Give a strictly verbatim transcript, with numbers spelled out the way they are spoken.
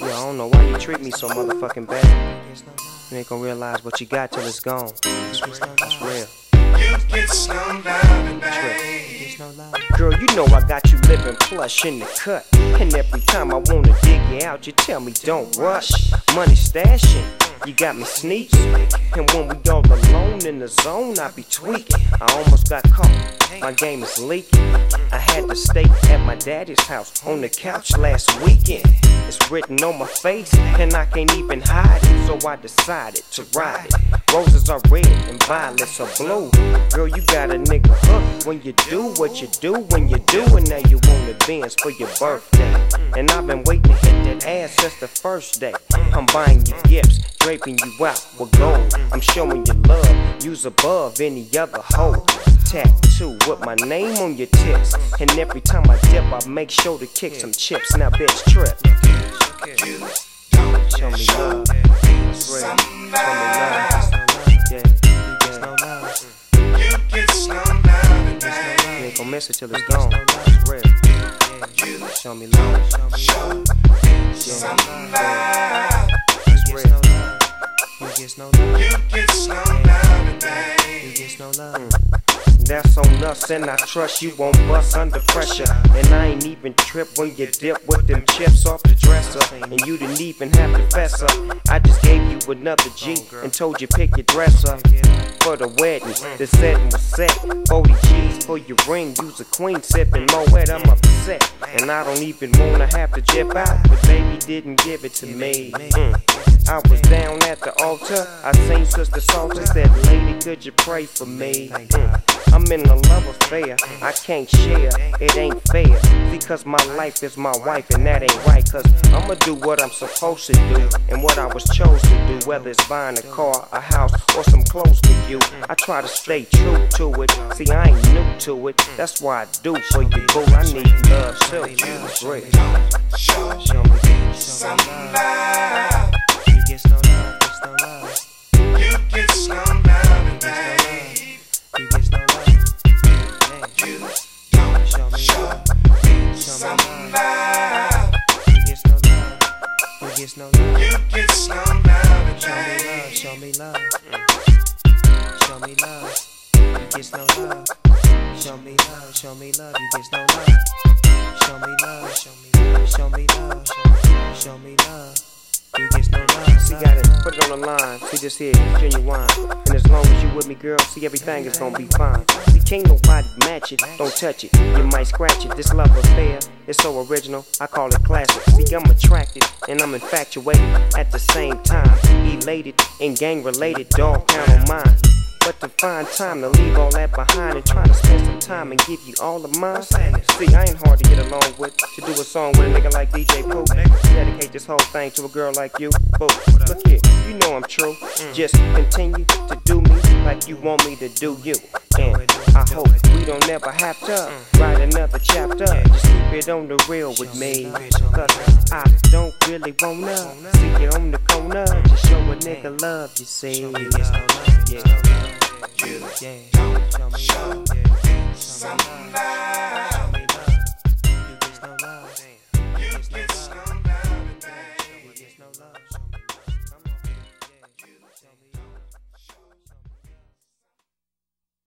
I don't know why you treat me so motherfucking bad. You ain't gonna realize what you got till it's gone. It's real. You get some love tonight. Girl, you know I got you living plush in the cut. And every time I wanna dig you out, you tell me don't rush. Money stashing, you got me sneaking. And when we all alone in the zone, I be tweaking. I almost got caught, my game is leaking. I had to stay at my daddy's house on the couch last weekend. It's written on my face, and I can't even hide it. So I decided to ride it. Roses are red and violets are blue. Girl, you got a nigga hooked when you do what you do when you do. And now you want the Benz for your birthday. And I've been waiting to hit that ass since the first day. I'm buying you gifts, draping you out with gold. I'm showing you love, you's above any other hoe. Tattoo with my name on your tits. And every time I dip, I make sure to kick some chips. Now bitch, trip. You don't Show me love. some Show me love. love. Yeah, yeah. You get some love tonight. You ain't gon' miss it till it's gone. It's real. You Show me love. Show me show love. some love. It's real. You get some love tonight. You get no love. That's on us, and I trust you won't bust under pressure. And I ain't even trip when you dip with them chips off the dresser. And you didn't even have to fess up. I just gave you another G and told you pick your dress up. For the wedding, the setting was set. forty G's for your ring, you's a queen sipping Moet, I'm upset. And I don't even wanna have to dip out, but baby didn't give it to me. Mm. I was down at the altar, I seen Sister Salter, said, lady, could you pray for me? Mm. I'm in a love affair, I can't share, it ain't fair. Because my life is my wife and that ain't right. Cause I'ma do what I'm supposed to do and what I was chosen to do. Whether it's buying a car, a house, or some clothes for you, I try to stay true to it. See, I ain't new to it, that's why I do for you, boo. I need love too. Real. Show Show me some love. You get no love, get no love. You get some love tonight. You get no love. You Show me show love. some love. You get no love. You get no love. You get some love Show me tonight. love, show me love. Show me love. You get no love. Show me love, show me love. You get no love. Show me love, show me love, show me love, show me love. You get no love. See, got it, put it on the line. See, this here is genuine. And as long as you with me, girl, see, everything is gonna be fine. See, can't nobody match it. Don't touch it, you might scratch it. This love affair is so original, I call it classic. See, I'm attracted and I'm infatuated at the same time. Elated and gang related, dog pound on mine. But to find time to leave all that behind and try to spend some time and give you all of mine. See, I ain't hard to get along with. To do a song with a nigga like D J Pooh, dedicate this whole thing to a girl like you. Boo, look here, you know I'm true. Just continue to do me like you want me to do you. And I hope we don't ever have to write another chapter. Just keep it on the real with me. Cause I don't really wanna see you on the corner. Just show a nigga love, you see. Yeah. You don't show